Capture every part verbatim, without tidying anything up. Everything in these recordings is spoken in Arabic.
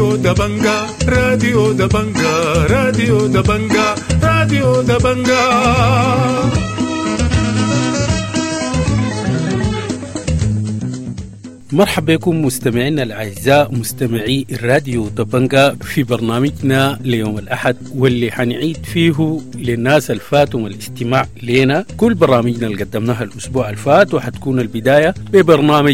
راديو دبنجا راديو دبنجا راديو دبنجا راديو دبنجا. مرحبا بكم مستمعينا الأعزاء مستمعي الراديو دبنجا في برنامجنا ليوم الأحد، واللي حنعيد فيه للناس الفاتهم الاستماع لنا كل برامجنا اللي قدمناها الأسبوع الفات، وحتكون البداية ببرنامج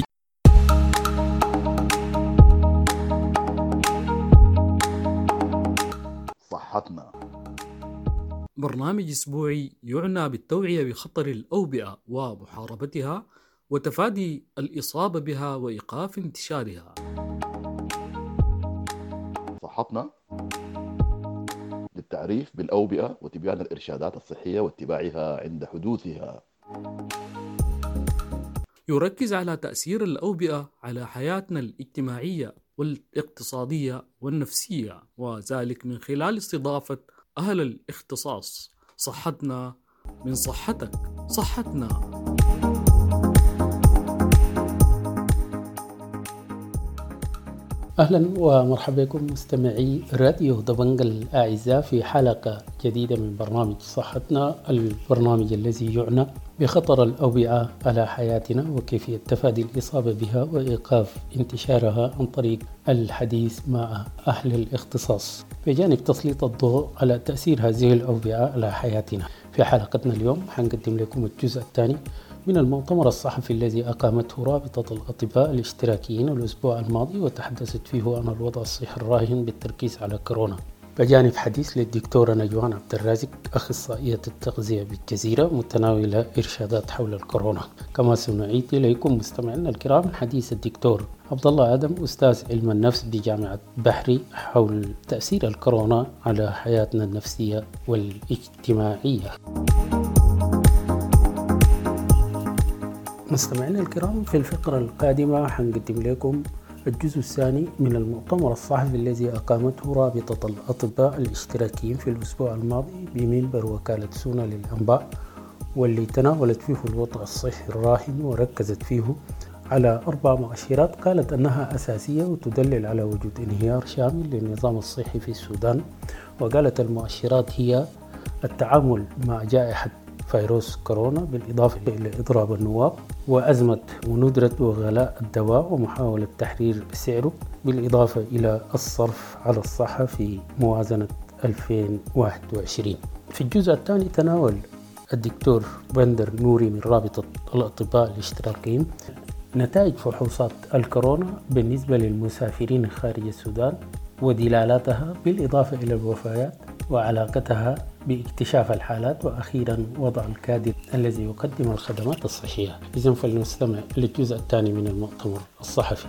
صحتنا، برنامج أسبوعي يعنى بالتوعية بخطر الأوبئة ومحاربتها وتفادي الإصابة بها وإيقاف انتشارها. صحتنا للتعريف بالأوبئة وتبيان الإرشادات الصحية واتباعها عند حدوثها. يركز على تأثير الأوبئة على حياتنا الاجتماعية والاقتصادية والنفسية، وذلك من خلال استضافة أهل الاختصاص. صحتنا من صحتك، صحتنا. أهلا ومرحبا بكم مستمعي راديو دبنجا الأعزاء في حلقة جديدة من برنامج صحتنا، البرنامج الذي يعنى بخطر الأوبئة على حياتنا وكيفية تفادي الإصابة بها وإيقاف انتشارها عن طريق الحديث مع أهل الاختصاص، بجانب تسليط الضوء على تأثير هذه الأوبئة على حياتنا. في حلقتنا اليوم حنقدم لكم الجزء الثاني من المؤتمر الصحفي الذي أقامته رابطة الأطباء الاشتراكيين الأسبوع الماضي، وتحدثت فيه عن الوضع الصحي الراهن بالتركيز على كورونا، بجانب حديث للدكتورة نجوان عبد الرازق أخصائية التغذية بالجزيرة متناولة إرشادات حول الكورونا. كما سنعيد إليكم مستمعينا الكرام حديث الدكتور عبد الله آدم أستاذ علم النفس بجامعة بحري حول تأثير الكورونا على حياتنا النفسية والاجتماعية. مستمعينا الكرام، في الفقرة القادمة حنقدم لكم الجزء الثاني من المؤتمر الصحفي الذي أقامته رابطة الأطباء الاشتراكيين في الأسبوع الماضي بمنبر وكالة سونا للأنباء، واللي تناولت فيه الوضع الصحي الراهن وركزت فيه على أربع مؤشرات قالت أنها أساسية وتدلل على وجود انهيار شامل للنظام الصحي في السودان. وقالت المؤشرات هي التعامل مع جائحة فيروس كورونا، بالإضافة إلى إضراب النواب وأزمة وندرة وغلاء الدواء ومحاولة تحرير سعره، بالإضافة إلى الصرف على الصحة في موازنة ألفين وواحد وعشرين. في الجزء الثاني تناول الدكتور بندر نوري من رابطة الأطباء الاشتراكيين نتائج فحوصات الكورونا بالنسبة للمسافرين خارج السودان ودلالاتها، بالإضافة إلى الوفيات وعلاقتها باكتشاف الحالات، وأخيرا وضع الكادر الذي يقدم الخدمات الصحية. إذن فلنستمع للجزء الثاني من المؤتمر الصحفي.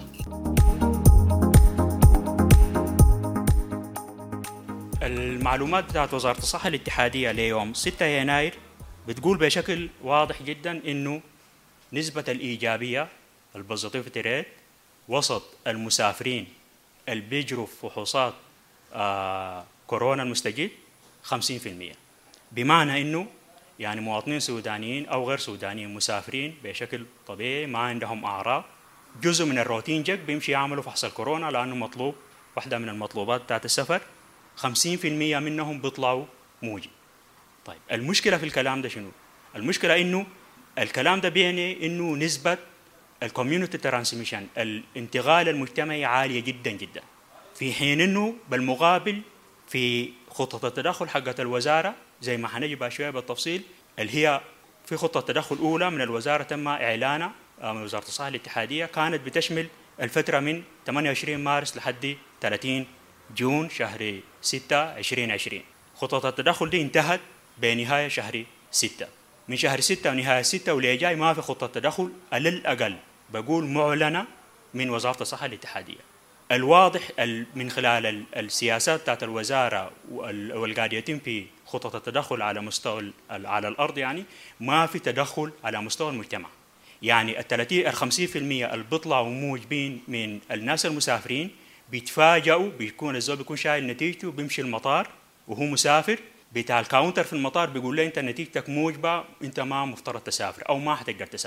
المعلومات بتاعت وزارة الصحة الاتحادية ليوم ستة يناير بتقول بشكل واضح جدا إنه نسبة الإيجابية البوزيتيفيتي ريت وسط المسافرين اللي بيجروا فحوصات آه كورونا المستجد خمسين بالمئة، بمعنى إنه يعني مواطنين سودانيين أو غير سودانيين مسافرين بشكل طبيعي ما عندهم أعراض، جزء من الروتين جك بيمشي يعملوا فحص الكورونا لأنه مطلوب، واحدة من المطلوبات بتاعت السفر، خمسين بالمئة منهم بيطلعوا موجب. طيب المشكلة في الكلام ده شنو؟ المشكلة إنه الكلام ده بيعني إنه نسبة الكوميونتي ترانسميشن الانتقال المجتمعي عالية جدا جدا، في حين إنه بالمقابل في خطة التدخل حقت الوزارة زي ما حنجي بقى شوية بالتفصيل، اللي هي في خطة تدخل أولى من الوزارة تم إعلانها من وزارة الصحة الاتحادية، كانت بتشمل الفترة من ثمانية وعشرين مارس لحد ثلاثين جون شهر ستة ألفين وعشرين. خطة التدخل دي انتهت بنهاية شهر ستة، من شهر ستة ونهاية ستة واللي جاي ما في خطة تدخل على الأقل بقول معلنة من وزارة الصحة الاتحادية. الواضح من خلال السياسات بتاعت الوزارة والقاعد يتم في خطة التدخل على مستوى على الأرض، يعني ما في تدخل على مستوى المجتمع. يعني الثلاثين الخمسين في المية اللي بيطلعوا موجبين من الناس المسافرين بيتفاجئوا، بيكون الزول بيكون شايل نتيجته بيمشي المطار وهو مسافر، بتاع الكاونتر في المطار بيقول له انت نتيجتك موجبة، انت ما مفترض تسافر او ما حتقدر تسافر.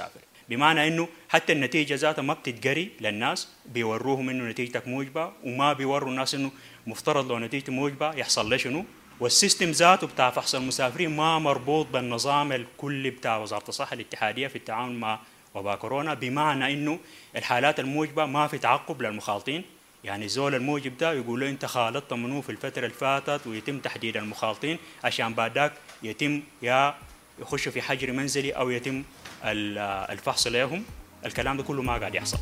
بمعنى انه حتى النتيجه ذاتها ما بتتقري للناس، بيوروهم انه نتيجتك موجبه وما بيوروا الناس انه مفترض لو نتيجتي موجبه يحصل له شنو. والسيستم ذاته بتاع فحص المسافرين ما مربوط بالنظام الكلي بتاع وزاره الصحه الاتحاديه في التعامل مع وباء كورونا، بمعنى انه الحالات الموجبه ما في تعقب للمخالطين. يعني الزول الموجب ده يقول له انت خالطت منو في الفتره اللي فاتت، ويتم تحديد المخالطين عشان بعدك يتم يا يخشوا في حجر منزلي او يتم الفحص لهم. الكلام ده كله ما قاعد يحصل.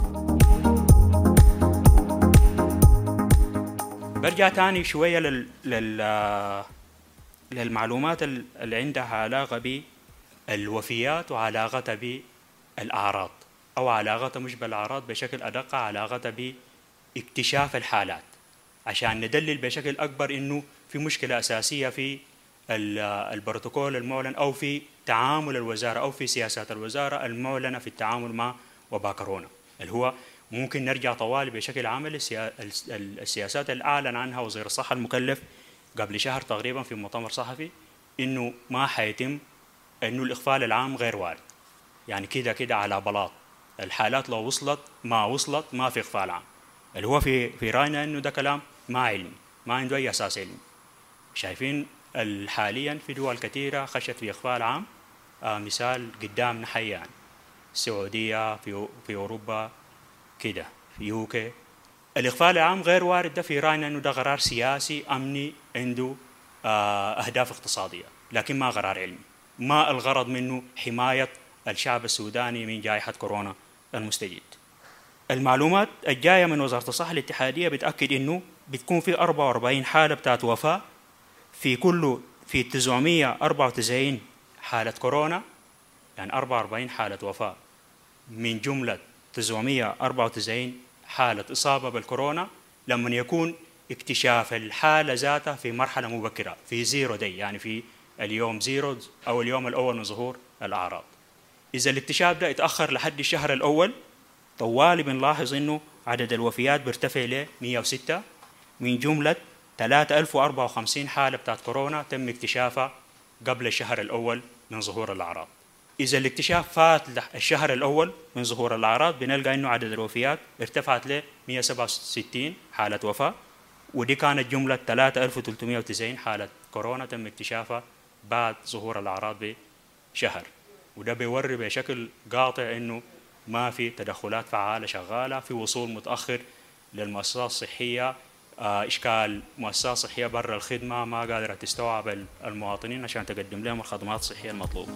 برجع تاني شويه لل... لل... للمعلومات اللي عندها علاقه بالوفيات وعلاقتها بالاعراض، او علاقتها مش بالاعراض بشكل ادق، علاقتها باكتشاف الحالات، عشان ندلل بشكل اكبر انه في مشكله اساسيه في البروتوكول المعلن او في تعامل الوزاره او في سياسات الوزاره المعلنه في التعامل مع وباء كورونا، اللي هو ممكن نرجع طوالي بشكل عام السياسات اللي اعلن عنها وزير الصحه المكلف قبل شهر تقريبا في مؤتمر صحفي، انه ما حيتم، انه الاقفال العام غير وارد. يعني كده كده على بلاط، الحالات لو وصلت ما وصلت ما في اقفال عام، اللي هو في في راينا انه ده كلام ما علمي، ما عنده اي اساس علمي. شايفين حاليا في دول كثيره خشت في اقفال عام، آه مثال قدامنا حي يعني السعوديه، في في اوروبا كده، في يوكي. الاقفال العام غير وارد، ده في راينا انه ده قرار سياسي امني عنده آه اهداف اقتصاديه، لكن ما قرار علمي، ما الغرض منه حمايه الشعب السوداني من جائحه كورونا المستجد. المعلومات الجايه من وزاره الصحه الاتحاديه بتاكد انه بتكون في أربعة وأربعين حاله بتاعت وفاه في كل في تسعمائة وأربعة وتسعين حاله كورونا، يعني أربعة وأربعين حاله وفاه من جمله تسعمائة وأربعة وتسعين حاله اصابه بالكورونا، لما يكون اكتشاف الحاله ذاتها في مرحله مبكره في زيرو دي، يعني في اليوم زيرو او اليوم الاول من ظهور الاعراض. اذا الاكتشاف ده اتاخر لحد الشهر الاول، طوالي بنلاحظ انه عدد الوفيات بيرتفع ل مئة وستة من جمله ثلاثة آلاف وأربعة وخمسين حاله بتاعت كورونا تم اكتشافها قبل الشهر الاول من ظهور الاعراض. اذا الاكتشاف فات الشهر الاول من ظهور الاعراض، بنلقى انه عدد الوفيات ارتفعت ل مئة وسبعة وستين حاله وفاه، ودي كانت جمله ثلاثة آلاف وثلاثمائة وتسعين حاله كورونا تم اكتشافها بعد ظهور الاعراض بشهر. وده بيوري بشكل قاطع انه ما في تدخلات فعاله شغاله، في وصول متاخر للمؤسسات الصحيه، اشكال مؤسسات صحيه برا الخدمه ما قادره تستوعب المواطنين عشان تقدم لهم الخدمات الصحيه المطلوبه.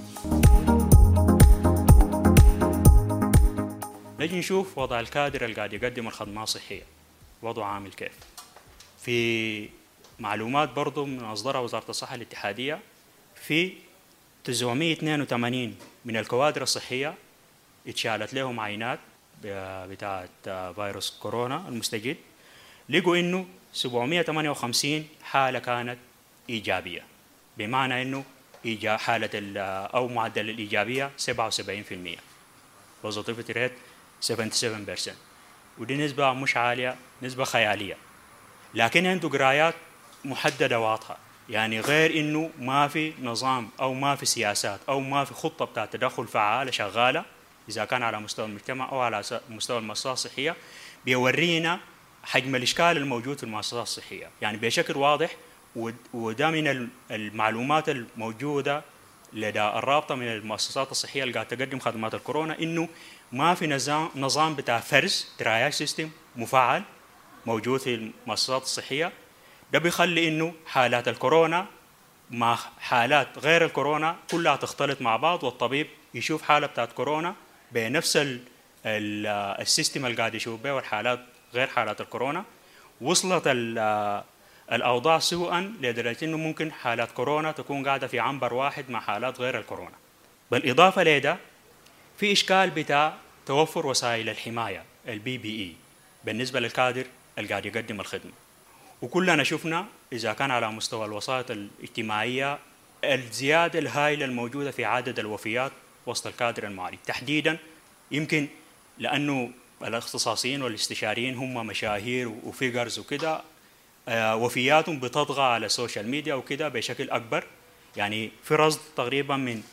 نجي نشوف وضع الكادر اللي قاعد يقدم الخدمات الصحيه، وضعه عامل كيف. في معلومات برضو من اصدرها وزاره الصحه الاتحاديه، في تسعمائة واثنين وثمانين من الكوادر الصحيه اتشالت لهم عينات بتاعت فيروس كورونا المستجد، لقوا انه سبعمائة وثمانية وخمسين حاله كانت ايجابيه، بمعنى انه حاله او معدل الايجابيه سبعة وسبعين بالمئة، positivity rate سبعة وسبعين بالمئة، ودي نسبه مش عاليه، نسبه خياليه، لكن عنده قرايات محدده واضحه. يعني غير انه ما في نظام او ما في سياسات او ما في خطه بتاع تدخل فعاله شغاله، اذا كان على مستوى المجتمع او على مستوى المؤسسات الصحيه، بيورينا حجم الاشكال الموجود في المؤسسات الصحيه. يعني بشكل واضح، وده من المعلومات الموجوده لدى الرابطه من المؤسسات الصحيه اللي قاعده تقدم خدمات الكورونا، انه ما في نظام نظام بتاع فرز تراياج سيستم مفعل موجود في المؤسسات الصحيه. ده بيخلي انه حالات الكورونا مع حالات غير الكورونا كلها تختلط مع بعض، والطبيب يشوف حاله بتاعت كورونا بنفس ال ال السيستم اللي قاعد يشوف به، والحالات غير حالات الكورونا. وصلت الاوضاع سوءا لدرجه انه ممكن حالات كورونا تكون قاعده في عنبر واحد مع حالات غير الكورونا. بالاضافه لده في اشكال بتاع توفر وسائل الحمايه البي بي اي بالنسبه للكادر اللي قاعد يقدم الخدمه. وكلنا شفنا اذا كان على مستوى الوسائط الاجتماعيه الزياده الهائله الموجوده في عدد الوفيات وسط الكادر المعالج، تحديدا يمكن لانه الاختصاصيين والاستشاريين هم مشاهير وفيجرز وكده، وفياتهم بتطغى على السوشيال ميديا وكده بشكل اكبر. يعني في رصد تقريبا من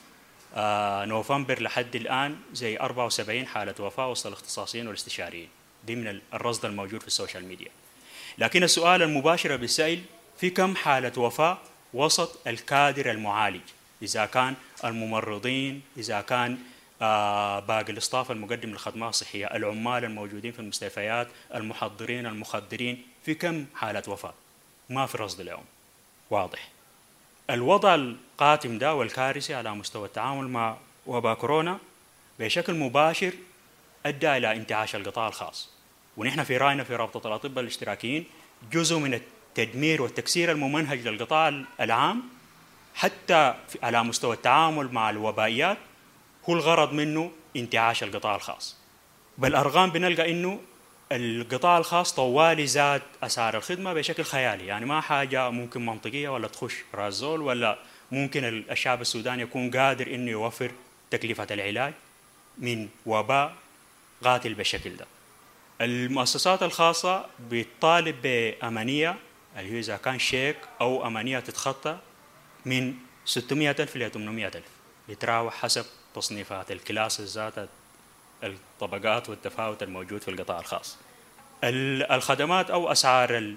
آه نوفمبر لحد الآن زي أربعة وسبعين حالة وفاة وسط الاختصاصيين والاستشاريين، دي من الرصد الموجود في السوشيال ميديا. لكن السؤال المباشر بالسائل في كم حالة وفاة وسط الكادر المعالج، إذا كان الممرضين، إذا كان آه باقي الاستاف المقدم للخدمات الصحية، العمال الموجودين في المستشفيات، المحضرين، المخدرين، في كم حالة وفاة؟ ما في رصد اليوم واضح. الوضع القاتم ده والكارثي على مستوى التعامل مع وباء كورونا بشكل مباشر أدى إلى انتعاش القطاع الخاص، ونحن في رأينا في رابطة الأطباء الاشتراكيين جزء من التدمير والتكسير الممنهج للقطاع العام حتى على مستوى التعامل مع الوبائيات هو الغرض منه انتعاش القطاع الخاص. بالأرقام بنلقى إنه القطاع الخاص طوالي زاد أسعار الخدمة بشكل خيالي، يعني ما حاجة ممكن منطقية ولا تخش رازول ولا ممكن الشعب السوداني يكون قادر إنه يوفر تكلفة العلاج من وباء قاتل بالشكل ده. المؤسسات الخاصة بتطالب بأمانية اللي هي إذا كان شيك أو أمانية تتخطى من ستمائة ألف إلى ثمانمائة ألف، بتراوح حسب تصنيفات الكلاس ذات الطبقات والتفاوت الموجود في القطاع الخاص. الخدمات أو أسعار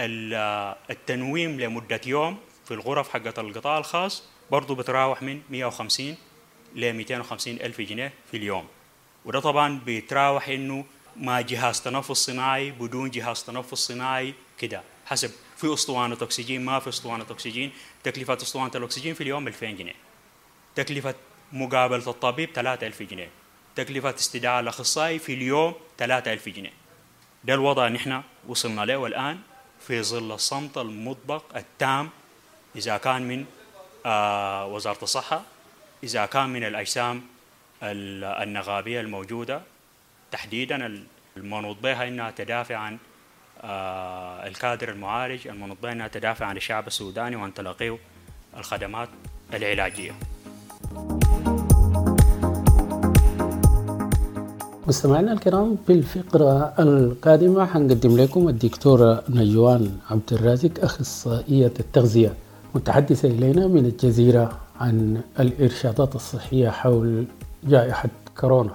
التنويم لمدة يوم في الغرف حقت القطاع الخاص برضو بتراوح من مئة وخمسين ل مئتين وخمسين ألف جنيه في اليوم، وده طبعا بيتراوح إنه مع جهاز تنفس صناعي بدون جهاز تنفس صناعي كده حسب، في أسطوانة أكسجين ما في أسطوانة أكسجين. تكلفة أسطوانة الأكسجين في اليوم ألفين جنيه، تكلفة مقابلة الطبيب ثلاثة آلاف جنيه، تكلفة استدعاء الأخصائي في اليوم ثلاثة آلاف جنيه. ده الوضع نحن وصلنا له الآن في ظل الصمت المطبق التام، إذا كان من آه وزارة الصحة، إذا كان من الأجسام النغابية الموجودة تحديدا المنوط بها أنها تدافع عن آه الكادر المعالج، المنوط بها أنها تدافع عن الشعب السوداني وأن تلقيه الخدمات العلاجية. مستمعينا الكرام، في الفقرة القادمة حنقدم لكم الدكتورة نجوان عبد الرازق أخصائية التغذية متحدثة إلينا من الجزيرة عن الإرشادات الصحية حول جائحة كورونا.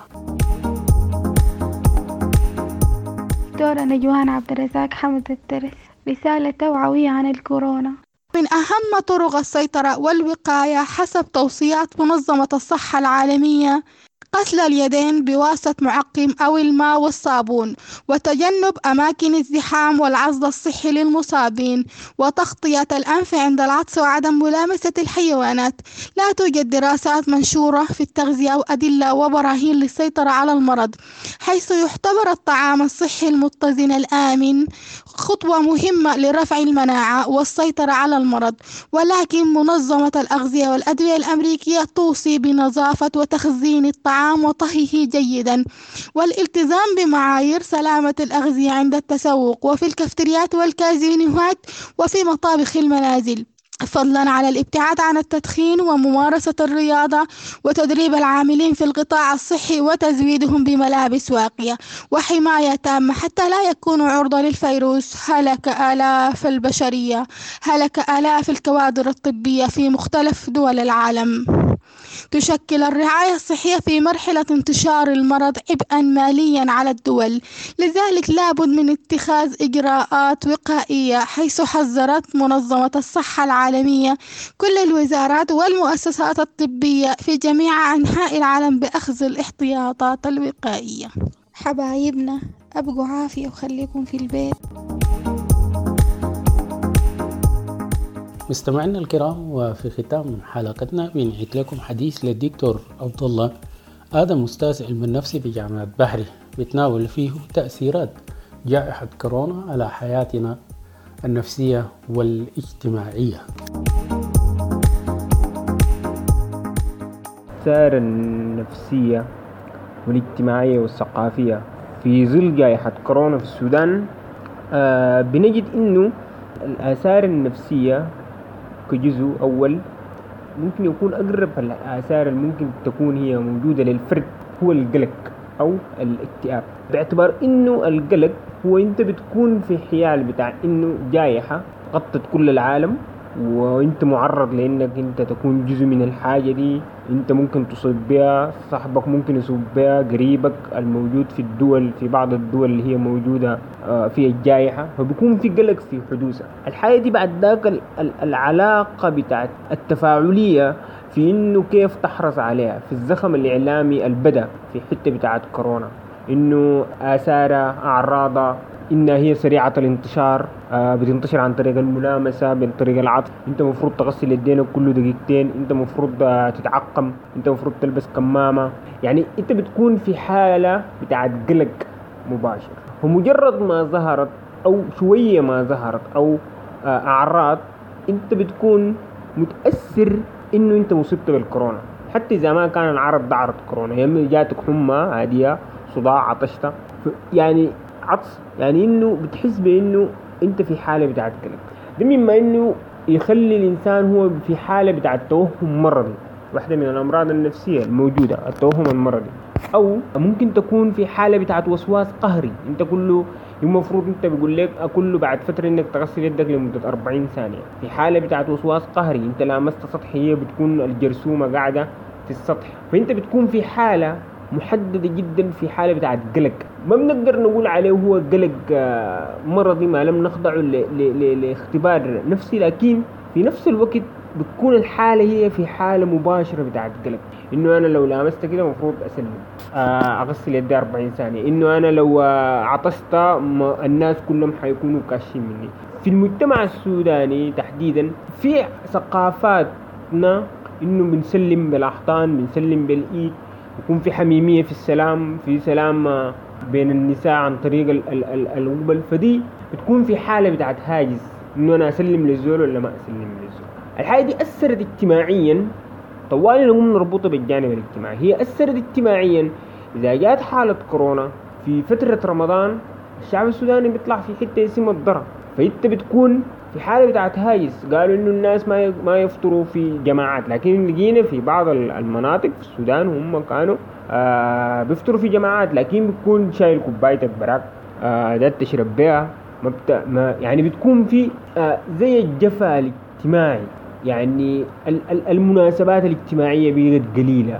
دكتورة نجوان عبد الرزاق حمد الترس، رسالة توعوية عن الكورونا. من أهم طرق السيطرة والوقاية حسب توصيات منظمة الصحة العالمية غسل اليدين بواسطة معقم أو الماء والصابون، وتجنب أماكن الزحام والعزل الصحي للمصابين، وتغطية الأنف عند العطس وعدم ملامسة الحيوانات. لا توجد دراسات منشورة في التغذية أو أدلة وبراهين للسيطرة على المرض، حيث يعتبر الطعام الصحي المتزن الآمن خطوة مهمة لرفع المناعة والسيطرة على المرض. ولكن منظمة الأغذية والأدوية الأمريكية توصي بنظافة وتخزين الطعام وطهيه جيدا، والالتزام بمعايير سلامة الأغذية عند التسوق وفي الكافتريات والكازينوهات وفي مطابخ المنازل، فضلا على الابتعاد عن التدخين وممارسة الرياضة وتدريب العاملين في القطاع الصحي وتزويدهم بملابس واقية وحماية تامة حتى لا يكونوا عرضة للفيروس. هلك آلاف البشرية، هلك آلاف الكوادر الطبية في مختلف دول العالم. تشكل الرعاية الصحية في مرحلة انتشار المرض عبئا ماليا على الدول، لذلك لابد من اتخاذ إجراءات وقائية، حيث حذرت منظمة الصحة العالمية كل الوزارات والمؤسسات الطبية في جميع أنحاء العالم بأخذ الاحتياطات الوقائية. حبايبنا أبقوا عافية وخليكم في البيت. مستمعينا الكرام، وفي ختام حلقتنا بنعيد لكم حديث للدكتور عبد الله آدم، أستاذ علم النفس بجامعة بحري، بتناول فيه تأثيرات جائحة كورونا على حياتنا النفسية والاجتماعية. الآثار النفسية والاجتماعية والثقافية في ظل جائحة كورونا في السودان، آه بنجد إنه الآثار النفسية كجزء أول ممكن يكون أقرب الآثار الممكن تكون هي موجودة للفرد هو القلق أو الاكتئاب، باعتبار إنه القلق هو أنت بتكون في حيال بتاع إنه جائحة غطت كل العالم وانت معرض لانك انت تكون جزء من الحاجة دي. انت ممكن تصيب بها، صاحبك ممكن يصيب بها، قريبك الموجود في الدول، في بعض الدول اللي هي موجودة في الجائحة، فبيكون في قلق في حدوثها. الحاجة دي بعد ذاك العلاقة بتاعت التفاعلية في انه كيف تحرص عليها في الزخم الاعلامي البدأ في حتة بتاعت كورونا، انه آثارها أعراضها إنها هي سريعة الانتشار، آه بتنتشر عن طريق الملامسة، عن طريق العطف. أنت مفروض تغسل يدينك كل دقيقتين، أنت مفروض آه تتعقم، أنت مفروض تلبس كمامة. يعني أنت بتكون في حالة بتاعت قلق مباشر. ومجرد ما ظهرت أو شوية ما ظهرت أو آه أعراض، أنت بتكون متأثر إنه أنت مصبت بالكورونا، حتى إذا ما كان العرض ده عرض كورونا. يعني جاتك حمى عادية، صداع، عطشت، يعني عطس، يعني انه بتحس بانه انت في حالة بتاعت قلق. ده مما انه يخلي الانسان هو في حالة بتاعت توهم مرضي، واحدة من الامراض النفسية الموجودة التوهم المرضي. او ممكن تكون في حالة بتاعت وسواس قهري، انت كله المفروض انت بيقول لك كله بعد فترة انك تغسل يدك لمدة أربعين ثانية. في حالة بتاعت وسواس قهري انت لامست سطحية، بتكون الجرثومة قاعدة في السطح، فانت بتكون في حالة محددة جدا، في حالة بتاعت قلق. ما بنقدر نقول عليه هو قلق مرضي ما لم نخضعه لاختبار نفسي، لكن في نفس الوقت بتكون الحالة هي في حالة مباشرة بتاعت قلق. إنه أنا لو لامست كده مفروض أسلم، أغسل يدي أربعين ثانية. إنه أنا لو عطست الناس كلهم حيكونوا كاشين مني. في المجتمع السوداني تحديدا في ثقافاتنا إنه بنسلم بالأحضان، بنسلم بالإيد، يكون في حميمية في السلام، في سلام بين النساء عن طريق القبل. فدي بتكون في حالة بتاعت هاجس، إنه أنا أسلم للزول ولا ما أسلم للزول. الحاجة دي أثرت اجتماعيا، طوالي نقوم نربطها بالجانب الاجتماعي. هي أثرت اجتماعيا. إذا جات حالة كورونا في فترة رمضان، الشعب السوداني بيطلع في حتة اسمها الضرر، فأنت بتكون في حالة بتاعت هاجس. قالوا إنه الناس ما ما يفطروا في جماعات، لكن لقينا في بعض المناطق في السودان هم كانوا آه بيفطروا في جماعات، لكن بتكون شايل كوبايتك براك آه ده تشرب بها، ما, بت... ما يعني بتكون في آه زي الجفا الاجتماعي. يعني المناسبات الاجتماعية بقت قليلة،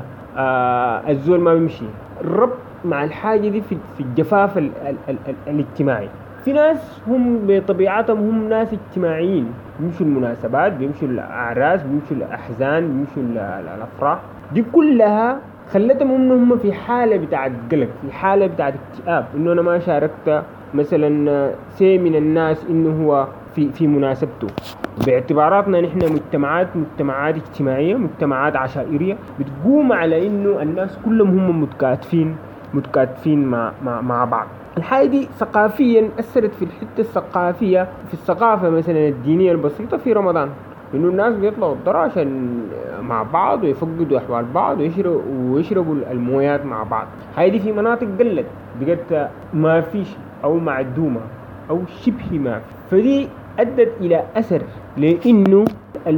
آه الزول ما بيمشي. الربط مع الحاجة دي في في الجفاف ال ال ال ال الاجتماعي. في ناس هم بطبيعتهم هم ناس اجتماعيين، بيمشوا المناسبات، بيمشوا الأعراس، بيمشوا الأحزان، بيمشوا الأفراح. دي كلها خلتهم انهم في حالة بتاعت قلق، في حالة بتاعت اكتئاب، انه انا ما شاركت مثلا سي من الناس انه هو في في مناسبته. باعتباراتنا نحن مجتمعات مجتمعات اجتماعية، مجتمعات عشائرية بتقوم على انه الناس كلهم هم متكاتفين متكاتفين مع مع مع بعض. الحاجة دي ثقافيا أثرت في الحتة الثقافية، في الثقافة مثلا الدينية البسيطة في رمضان، إنه الناس بيطلعوا الضرع عشان مع بعض ويفقدوا أحوال بعض ويشربوا ويشربوا المويات مع بعض. هاي دي في مناطق قلت بقت ما فيش أو معدومة أو شبه ما في. فدي أدت إلى أثر، لأنه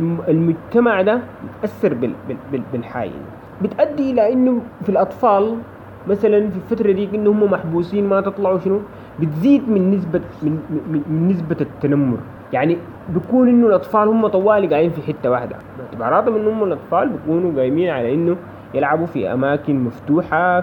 المجتمع ده يتأثر بالحاجة، بتأدي إلى إنه في الأطفال مثلا في الفترة دي إنه هم محبوسين ما تطلعوا شنو، بتزيد من نسبة من, من, من نسبة التنمر. يعني بيكون إنه الأطفال هم طوالي قاعدين في حتة واحدة، باعتباراتهم إنه هم الأطفال بيكونوا قايمين على إنه يلعبوا في أماكن مفتوحة،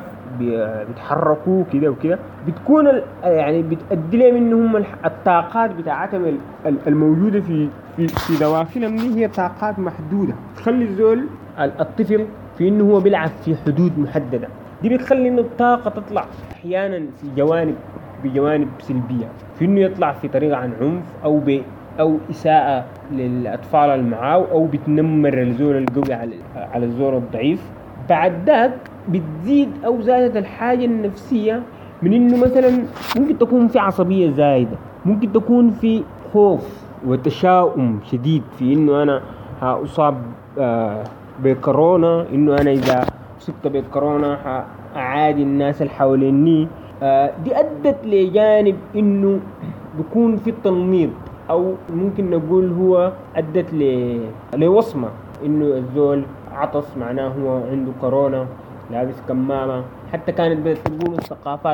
بيتحركوا كده وكده، بتكون يعني بتأدي لهم إنه هم الطاقات بتاعتهم الموجودة في في في دواخلهم دي هي طاقات محدودة، تخلي الزول الطفل في إنه هو بيلعب في حدود محددة. دي بتخلي إنه الطاقة تطلع أحيانا في جوانب بجوانب سلبية، في إنه يطلع في طريقة عن عنف أو ب أو إساءة للأطفال المعاو، أو بتنمر الزول القوي على على الزول الضعيف. بعد ذاك بتزيد أو زادت الحاجة النفسية من إنه مثلا ممكن تكون في عصبية زايدة، ممكن تكون في خوف وتشاؤم شديد في إنه أنا هأصاب آه بكورونا، إنه أنا إذا أصبت بكورونا أعادي الناس اللي حواليني. آه دي أدت لجانب إنه بيكون في تنميط، أو ممكن نقول هو أدت ل... لوصمة إنه الزول عطس معناه هو عنده كورونا، لابس كمامة. حتى كانت بتقول الثقافات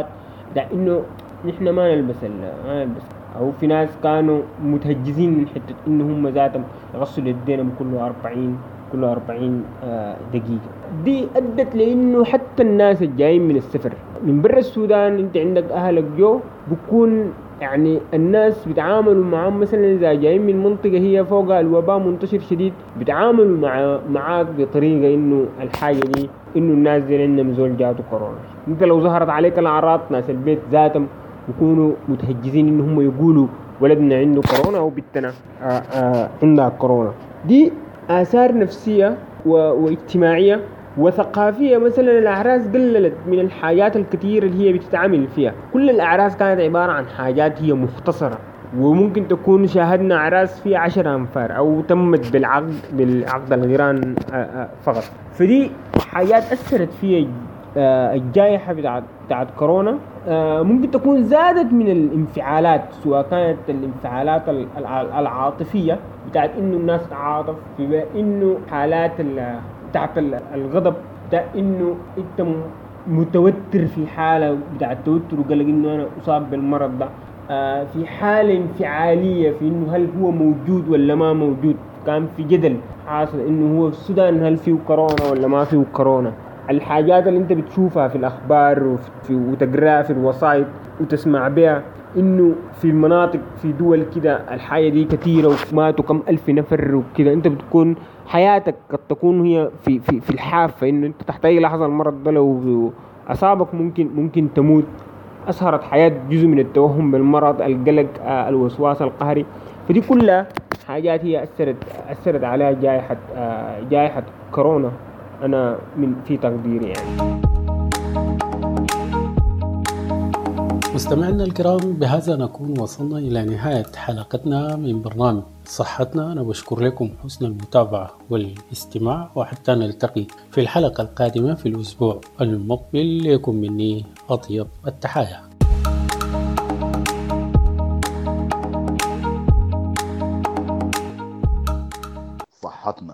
ده إنه نحن ما نلبس ما نلبس أو في ناس كانوا متهجزين من حتة إنه هم ذاتهم يغسلوا يدينهم كله أربعين كله أربعين دقيقة. دي أدت لأنه حتى الناس الجايين من السفر من برا السودان، أنت عندك أهلك جو بكون يعني الناس بيتعاملوا معهم مثلا إذا جايين من منطقة هي فوق الوباء منتشر شديد بيتعاملوا مع معاك بطريقة إنه الحاجة دي إنه الناس دي عندهم زول جاتوا كورونا. أنت لو ظهرت عليك الأعراض ناس البيت ذاتهم يكونوا متهجزين إنه هم يقولوا ولدنا عنده كورونا أو بنتنا عندها كورونا. دي آثار نفسية واجتماعية وثقافية. مثلا الأعراس قللت من الحاجات الكثيرة اللي هي بتتعامل فيها. كل الأعراس كانت عبارة عن حاجات هي مختصرة، وممكن تكون شاهدنا أعراس فيها عشر أنفار أو تمت بالعقد بالعقد الغيران فقط. فدي حاجات أثرت فيها الجائحة بتاعت بتاعت كورونا. ممكن تكون زادت من الانفعالات، سواء كانت الانفعالات العاطفية بتاعت إنه الناس تعاطف، في إنه حالات بتاعت الغضب ده إنه أنت متوتر في حالة بتاعت التوتر وقالك إنه أنا أصاب بالمرض ده. في حالة انفعالية في إنه هل هو موجود ولا ما موجود. كان في جدل حاصل إنه هو في السودان هل فيه كورونا ولا ما فيه كورونا. الحاجات اللي انت بتشوفها في الاخبار وتقراها في الوسائط وتسمع بها انه في المناطق في دول كده الحاجه دي كثيره وماتوا كم الف نفر وكده، انت بتكون حياتك قد تكون هي في في في الحافه انه انت تحت اي لحظه المرض ده لو اصابك ممكن ممكن تموت. اثرت حياه جزء من التوهم بالمرض، القلق، الوسواس القهري. فدي كلها حاجات هي اثرت اثرت على جائحه جائحه كورونا. أنا من في تقديري يعني. مستمعينا الكرام، بهذا نكون وصلنا إلى نهاية حلقتنا من برنامج صحتنا. أنا بشكر لكم حسن المتابعة والاستماع، وحتى نلتقي في الحلقة القادمة في الأسبوع المقبل. لكم مني أطيب التحايا. صحتنا.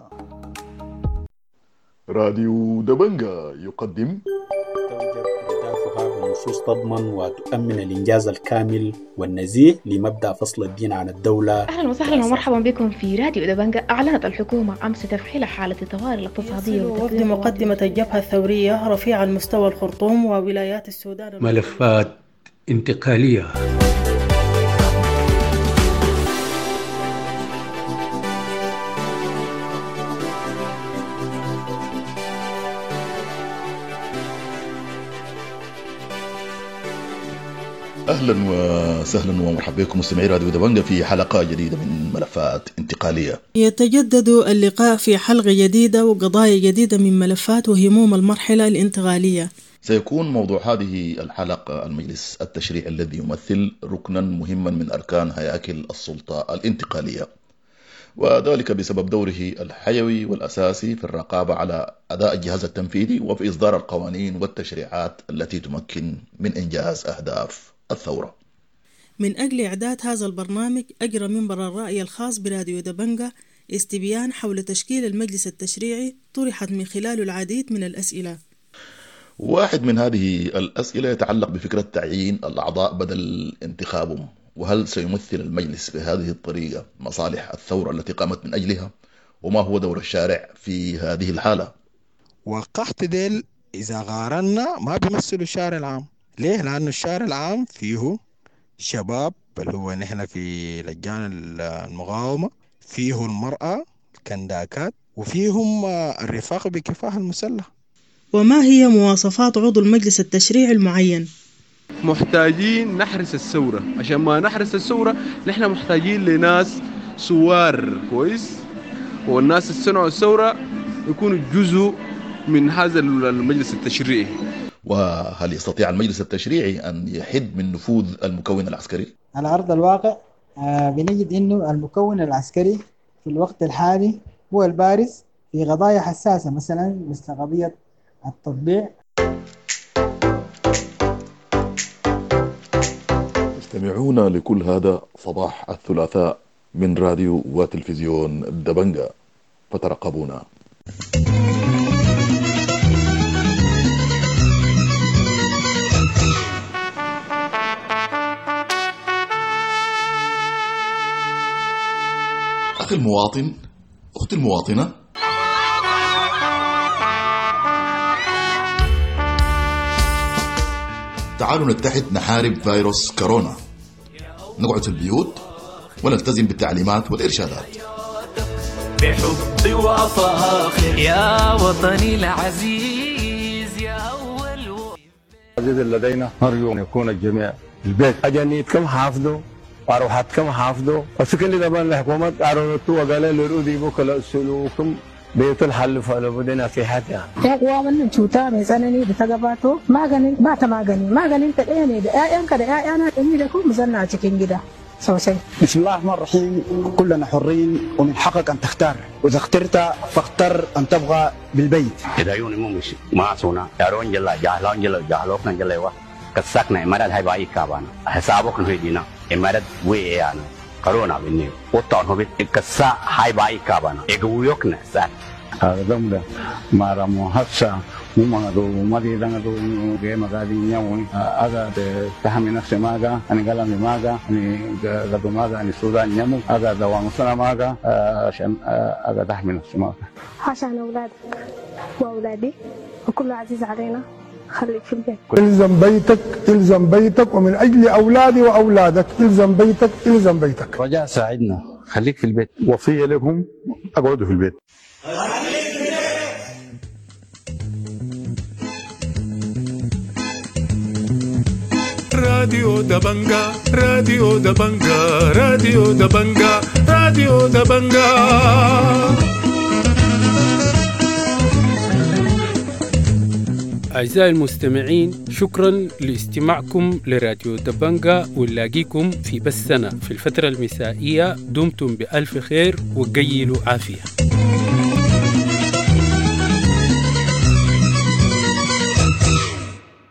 راديو دبنجا يقدم أهدافها بنصوص تضمن وتؤمن الإنجاز الكامل والنزيه لمبدأ فصل الدين عن الدولة. أهلا وسهلا ومرحبا بكم في راديو دبنجا. أعلنت الحكومة أمس تفعيل حالة الطوارئ الاقتصادية وفد مقدمة الجبهة الثورية رفيع المستوى الخرطوم وولايات السودان ملفات انتقالية. أهلا وسهلا ومرحبا بكم مستمعي راديو دبنجا في حلقة جديدة من ملفات انتقالية. يتجدد اللقاء في حلقة جديدة وقضايا جديدة من ملفات وهموم المرحلة الانتقالية. سيكون موضوع هذه الحلقة المجلس التشريعي الذي يمثل ركنا مهما من أركان هياكل السلطة الانتقالية، وذلك بسبب دوره الحيوي والأساسي في الرقابة على أداء الجهاز التنفيذي وفي إصدار القوانين والتشريعات التي تمكن من إنجاز أهداف الثورة. من أجل إعداد هذا البرنامج أجرى منبر الرأي الخاص براديو دبنجا استبيان حول تشكيل المجلس التشريعي طرحت من خلاله العديد من الأسئلة. واحد من هذه الأسئلة يتعلق بفكرة تعيين الأعضاء بدل انتخابهم، وهل سيمثل المجلس بهذه الطريقة مصالح الثورة التي قامت من أجلها، وما هو دور الشارع في هذه الحالة؟ وقحت ديل إذا قارنا ما بيمثلوا الشارع العام. ليه؟ لأنه الشارع العام فيه شباب اللي هو نحن في لجان المقاومة، فيه المرأة الكنداكات، وفيهم الرفاق بكفاح المسلح. وما هي مواصفات عضو المجلس التشريعي المعين؟ محتاجين نحرس الثورة. عشان ما نحرس الثورة نحن محتاجين لناس سوار كويس، والناس اللي صنعوا الثورة يكونوا جزء من هذا المجلس التشريعي. وهل يستطيع المجلس التشريعي أن يحد من نفوذ المكون العسكري؟ على أرض الواقع بنجد أنه المكون العسكري في الوقت الحالي هو البارز في قضايا حساسة، مثلا مثل قضية التطبيع. استمعونا لكل هذا صباح الثلاثاء من راديو وتلفزيون دبنجا، فترقبونا. أخي المواطن، أختي المواطنة، تعالوا نتحد نحارب فيروس كورونا، نقعد في البيوت ونلتزم بالتعليمات والإرشادات. بحبي وأفاخر يا وطني العزيز يا أول العزيز لدينا نرجو أن يكون الجميع البيت أجنيت كم حافظوا وأروحات كم حافظوا السكن اللي دبان الحكومة أروتوا وقالوا لرودي بكرة سلوكم بيت الحل فلو بدنا في حاجة. يا من شوتا مثلاً بتجاباته ما جنين ما تما جنين ما جنين تأني أيام كده أنا إني لكم مزنا تكين جدا. سوسي. بسم الله الرحمن الرحيم. كلنا حرين ومن حقك أن تختار، وإذا اخترت فاختر أن تبغى بالبيت. إذا يوني مو مش ما سونا يارون جلا جاهلون جلا جاهلوك نجلا وا كسكنا إمارات هاي باي كابانا حسابك نهيدينا إمارات ويانا كورونا بيني وطن هو بيت كسا هاي باي كابانا إجويوكنا سات. هذا دمدا مارا مهسا مما دو مادي دعنا دو جه مقادي نياوني أجا تهمي نفسي ماجا أنا قلامي ماجا أنا قدو ماجا أنا سودان نيامو أجا دوام سنا ماجا عشان أجا تهمي نفسي ماجا عشان أولادي وأولادي وكل عزيز علينا خليك في البيت. الزم بيتك الزم بيتك ومن أجل أولادي وأولادك الزم بيتك الزم بيتك. رجاء ساعدنا خليك في البيت. وصية لكم اقعدوا في البيت. راديو دبنجا راديو دبنجا راديو دبنجا راديو دبنجا. أعزائي المستمعين، شكرا لاستماعكم لراديو دبنجا، ونلاقيكم في بثنا في الفترة المسائية. دمتم بألف خير وقيلوا عافية.